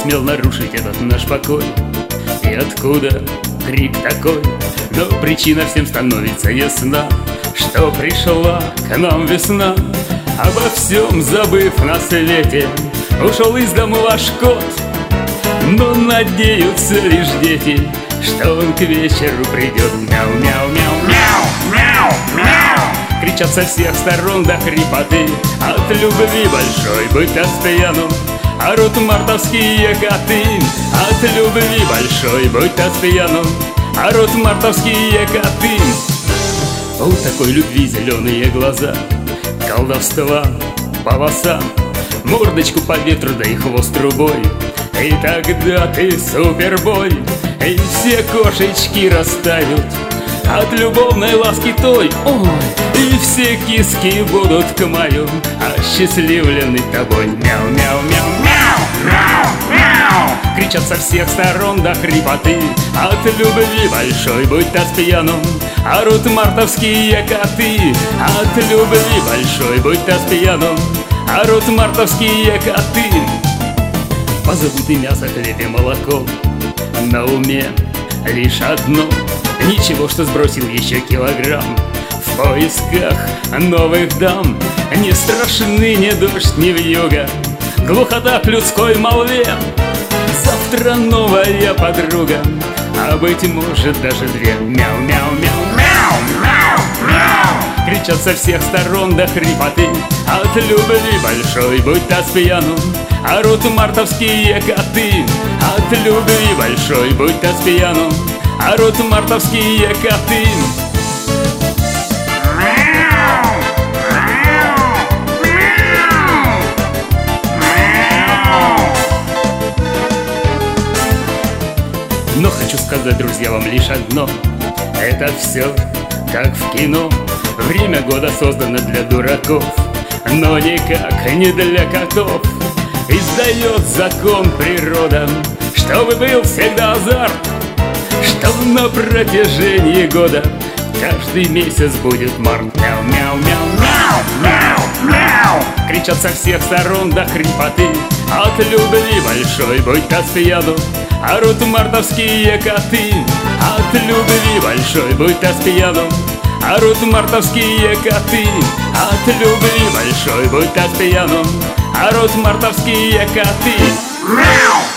посмел нарушить этот наш покой? И откуда крик такой? Но причина всем становится ясна, что пришла к нам весна. Обо всем забыв на свете, ушел из дома ваш кот. Но надеются лишь дети, что он к вечеру придет. Мяу-мяу-мяу-мяу-мяу. Кричат со всех сторон до хрипоты, от любви большой быть Аспияну. Орут мартовские коты, от любви большой быть Аспияну. Орут мартовские коты. У такой любви зеленые глаза, колдовства по волосам, мордочку по ветру, да и хвост трубой. И тогда ты супербой, и все кошечки растают от любовной ласки той. Ой, и все киски будут к маю осчастливлены тобой. Мяу-мяу-мяу-мяу-мяу. Кричат со всех сторон до хрипоты, от любви большой будь Аспияну. Орут мартовские коты, от любви большой будь Аспияну. Орут мартовские коты. Позовут и мясо, хлеб и молоко, на уме лишь одно: ничего, что сбросил еще килограмм в поисках новых дам. Не страшны ни дождь, ни вьюга, глухота к людской молве. Завтра новая подруга, а быть может даже две. Мяу-мяу-мяу-мяу-мяу. Кричат со всех сторон до хрипоты, от любви большой будь Аспияну. Орут мартовские коты, от любви большой будь Аспияну. Орут мартовские коты. Но хочу сказать, друзья, вам лишь одно: это все как в кино. Время года создано для дураков, но никак не для котов. Издает закон природа, чтобы был всегда азарт, что на протяжении года каждый месяц будет март. Мяу-мяу-мяу-мяу-мяу. Кричат со всех сторон до хрипоты, от любви большой будь Аспияну. Орут мартовские коты, от любви большой будь Аспияну. Орут мартовские коты, от любви большой будь Аспияну. Орут мартовские коты. Мяу!